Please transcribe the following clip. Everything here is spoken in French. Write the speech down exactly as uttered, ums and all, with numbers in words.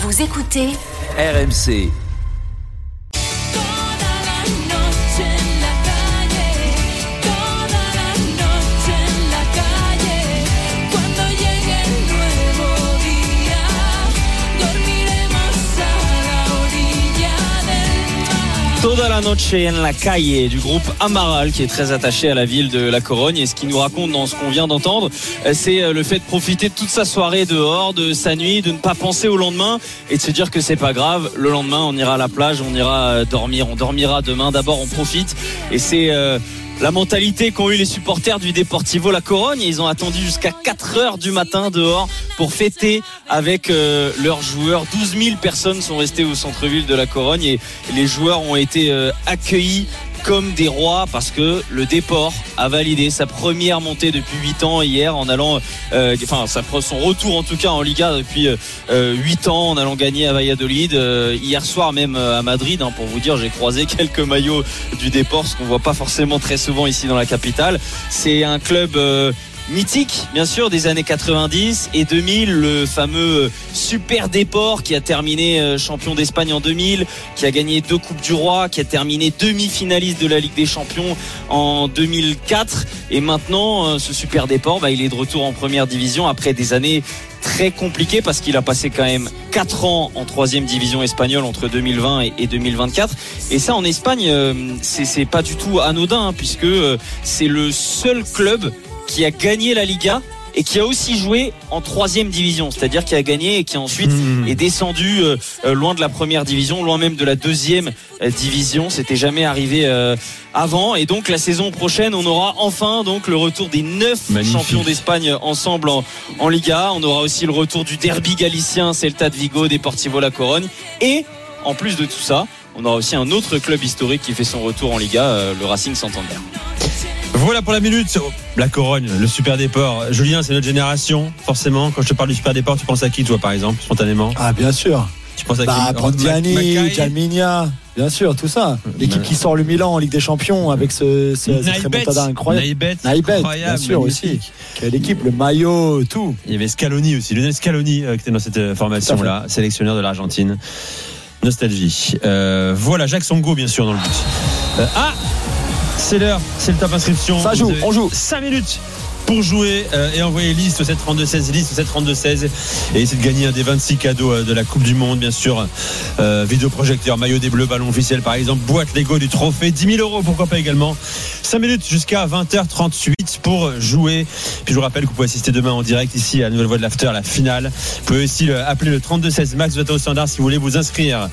Vous écoutez R M C. Toda la noche en la calle du groupe Amaral qui est très attaché à la ville de La Corogne, et ce qu'il nous raconte dans ce qu'on vient d'entendre, c'est le fait de profiter de toute sa soirée dehors, de sa nuit, de ne pas penser au lendemain et de se dire que c'est pas grave, le lendemain on ira à la plage, on ira dormir, on dormira demain, d'abord on profite, et c'est euh, la mentalité qu'ont eu les supporters du Deportivo La Corogne. Ils ont attendu jusqu'à quatre heures du matin dehors pour fêter avec euh, leurs joueurs. douze mille personnes sont restées au centre-ville de La Corogne et les joueurs ont été euh, accueillis comme des rois parce que le Deport a validé sa première montée depuis huit ans hier en allant, euh, enfin son retour en tout cas en Liga depuis euh, huit ans en allant gagner à Valladolid. Euh, hier soir même à Madrid, hein, pour vous dire, j'ai croisé quelques maillots du Deport, ce qu'on voit pas forcément très souvent ici dans la capitale. C'est un club euh, mythique, bien sûr, des années quatre-vingt-dix et deux mille, le fameux Super Deport qui a terminé champion d'Espagne en deux mille, qui a gagné deux Coupes du Roi, qui a terminé demi-finaliste de la Ligue des Champions en deux mille quatre, et maintenant ce Super Deport, bah, il est de retour en première division après des années très compliquées parce qu'il a passé quand même quatre ans en troisième division espagnole entre deux mille vingt et deux mille vingt-quatre, et ça en Espagne c'est, c'est pas du tout anodin, hein, puisque c'est le seul club qui a gagné la Liga et qui a aussi joué en troisième division, c'est-à-dire qui a gagné et qui ensuite mmh. est descendu euh, loin de la première division, loin même de la deuxième euh, division. C'était jamais arrivé euh, avant, et donc la saison prochaine on aura enfin donc le retour des neuf Magnifique. champions d'Espagne ensemble en, en Liga. On aura aussi le retour du derby galicien Celta de Vigo, Deportivo La Corogne, et en plus de tout ça on aura aussi un autre club historique qui fait son retour en Liga, euh, le Racing Santander. Voilà pour la minute. La Corogne, le Super Deport. Julien, c'est notre génération, forcément. Quand je te parle du Super Deport, tu penses à qui, toi, par exemple, spontanément? Ah, bien sûr. Tu penses à bah, qui? Prandiani, Jalminia, bien sûr, tout ça. L'équipe qui sort le Milan en Ligue des Champions avec ce, ce cette remontada incroyable. Naïbet, Naïbet, bien sûr, magnifique. Aussi. Quelle équipe, le maillot, tout. Il y avait Scaloni aussi, Lionel Scaloni euh, qui était dans cette formation-là, sélectionneur de l'Argentine. Nostalgie. Euh, voilà, Jacques Songo, bien sûr, dans le but. Euh, ah C'est l'heure, c'est le top inscription. Ça joue, on joue. cinq minutes pour jouer euh, et envoyer liste au sept trente-deux seize, liste au sept trente-deux seize, et essayer de gagner un des vingt-six cadeaux euh, de la Coupe du Monde, bien sûr. Euh, vidéoprojecteur, maillot des Bleus, ballon officiel par exemple, boîte Lego du trophée, dix mille euros, pourquoi pas également. cinq minutes jusqu'à vingt heures trente-huit pour jouer. Puis je vous rappelle que vous pouvez assister demain en direct ici à la Nouvelle Voix de l'After, la finale. Vous pouvez aussi appeler le trente-deux seize Max, vous êtes au standard si vous voulez vous inscrire.